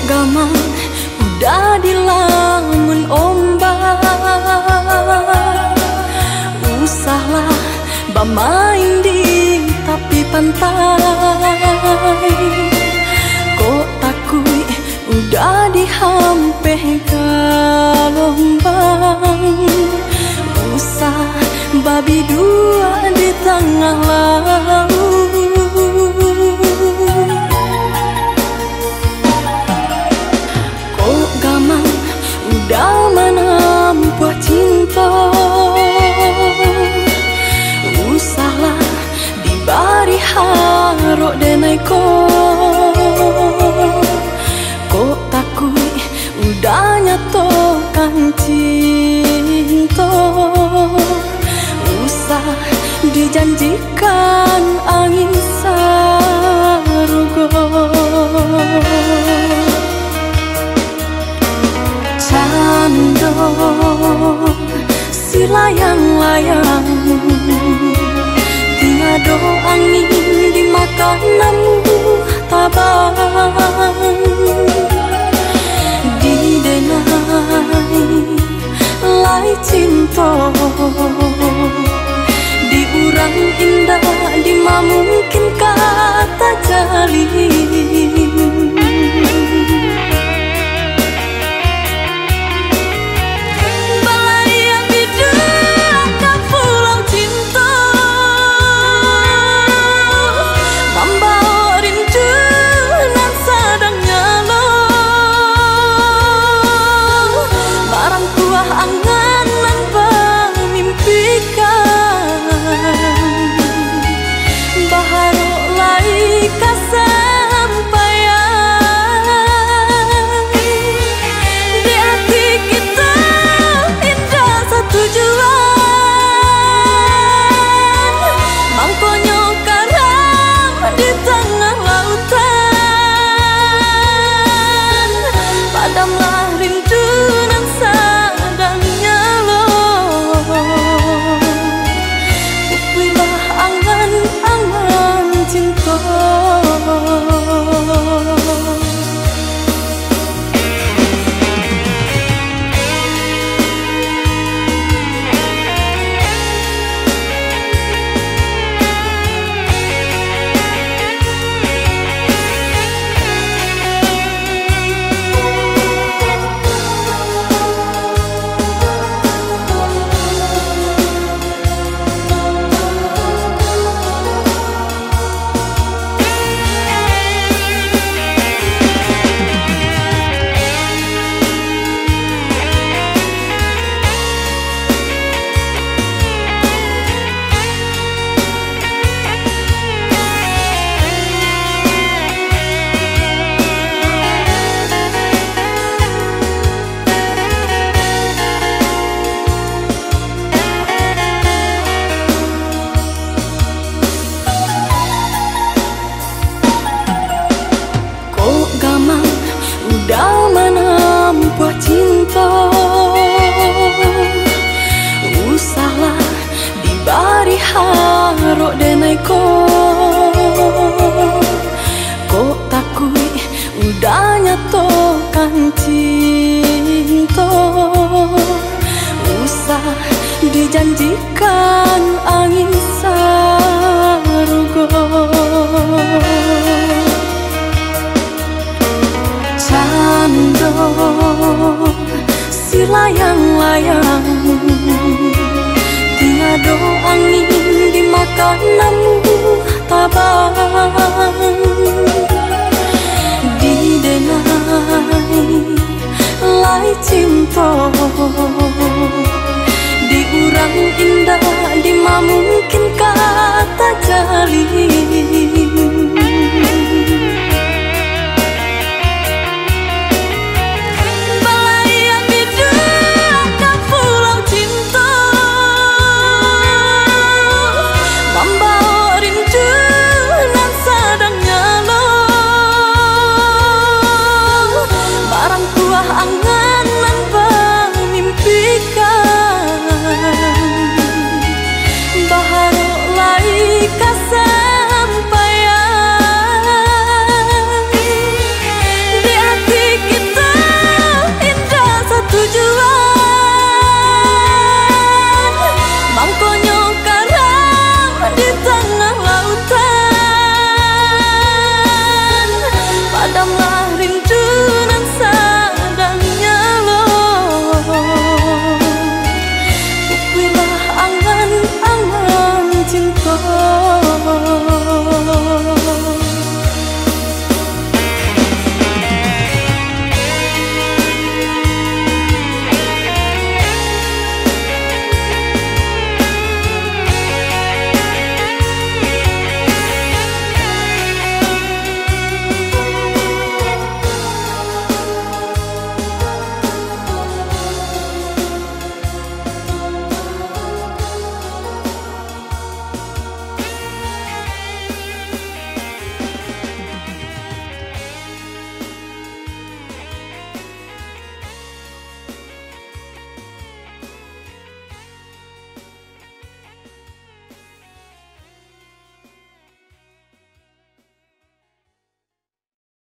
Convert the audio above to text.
gamang udah dilamun ombak, usahlah bermain di tepi pantai. Kok takui udah dihampeh gelombang, usah babi dua di tengah laut. Kok gamang udah menempuh cinta, usahlah dibari harok denai kok takui udah nyatokan cinta, usah dijanjikan angin sarugo. Cando si layang-layang, tiada angin di makananmu tabang. Didenai lai cinta, diurang indah di mungkin kata jalin. Udah menempuh cinta, usahlah dibari harok denai kok takui udah nyatokan cinta, usah dijanjikan angin sarugo. Cando si layang-layang, tiada angin di makananmu tabang. Didenai lai cinta,